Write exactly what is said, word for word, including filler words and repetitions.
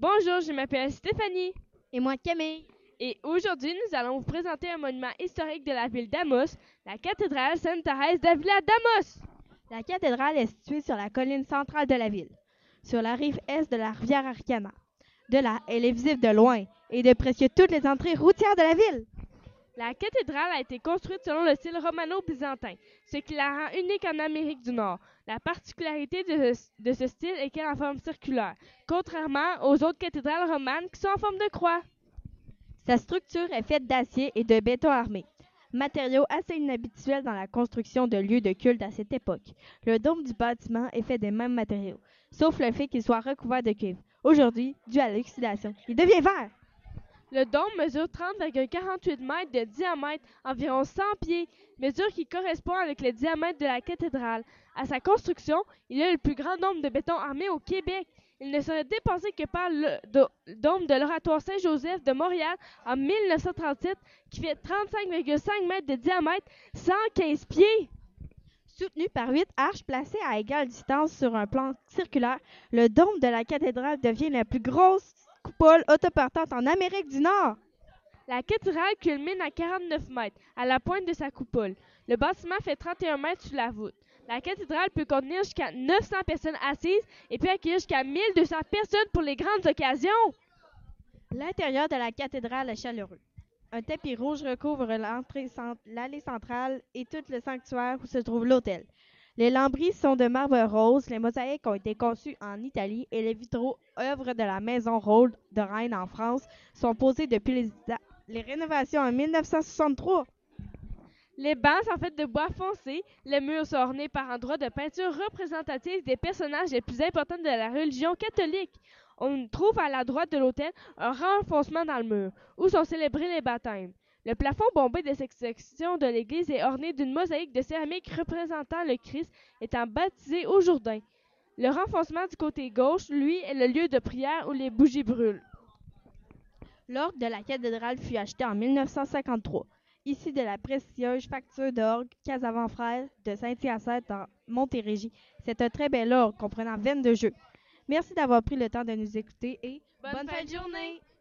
Bonjour, je m'appelle Stéphanie. Et moi, Camille. Et aujourd'hui, nous allons vous présenter un monument historique de la ville d'Amos, la cathédrale Sainte-Thérèse d'Avila d'Amos. La cathédrale est située sur la colline centrale de la ville, sur la rive est de la rivière Arcana. De là, elle est visible de loin et de presque toutes les entrées routières de la ville. La cathédrale a été construite selon le style romano-byzantin, ce qui la rend unique en Amérique du Nord. La particularité de ce, de ce style est qu'elle est en forme circulaire, contrairement aux autres cathédrales romanes qui sont en forme de croix. Sa structure est faite d'acier et de béton armé, matériaux assez inhabituels dans la construction de lieux de culte à cette époque. Le dôme du bâtiment est fait des mêmes matériaux, sauf le fait qu'il soit recouvert de cuivre. Aujourd'hui, dû à l'oxydation, il devient vert. Le dôme mesure trente virgule quarante-huit mètres de diamètre, environ cent pieds, mesure qui correspond avec le diamètre de la cathédrale. À sa construction, il est le plus grand dôme de béton armé au Québec. Il ne serait dépassé que par le do- dôme de l'Oratoire Saint-Joseph de Montréal en mille neuf cent trente-sept, qui fait trente-cinq virgule cinq mètres de diamètre, cent quinze pieds. Soutenu par huit arches placées à égale distance sur un plan circulaire, le dôme de la cathédrale devient la plus grosse coupole autoportante en Amérique du Nord. La cathédrale culmine à quarante-neuf mètres, à la pointe de sa coupole. Le bâtiment fait trente et un mètres sous la voûte. La cathédrale peut contenir jusqu'à neuf cents personnes assises et peut accueillir jusqu'à mille deux cents personnes pour les grandes occasions. L'intérieur de la cathédrale est chaleureux. Un tapis rouge recouvre l'entrée cent- l'allée centrale et tout le sanctuaire où se trouve l'autel. Les lambris sont de marbre rose, les mosaïques ont été conçues en Italie et les vitraux, œuvres de la maison Rode de Rennes en France, sont posés depuis les, les rénovations en mille neuf cent soixante-trois. Les bancs sont faits de bois foncé, les murs sont ornés par endroits de peinture représentative des personnages les plus importants de la religion catholique. On trouve à la droite de l'autel un renfoncement dans le mur, où sont célébrés les baptêmes. Le plafond bombé de cette section de l'église est orné d'une mosaïque de céramique représentant le Christ étant baptisé au Jourdain. Le renfoncement du côté gauche, lui, est le lieu de prière où les bougies brûlent. L'orgue de la cathédrale fut acheté en mille neuf cent cinquante-trois, ici de la prestigieuse facture d'orgue Casavant Frères de Saint-Hyacinthe en Montérégie. C'est un très bel orgue comprenant vingt-deux jeux. Merci d'avoir pris le temps de nous écouter et Bonne fin de journée!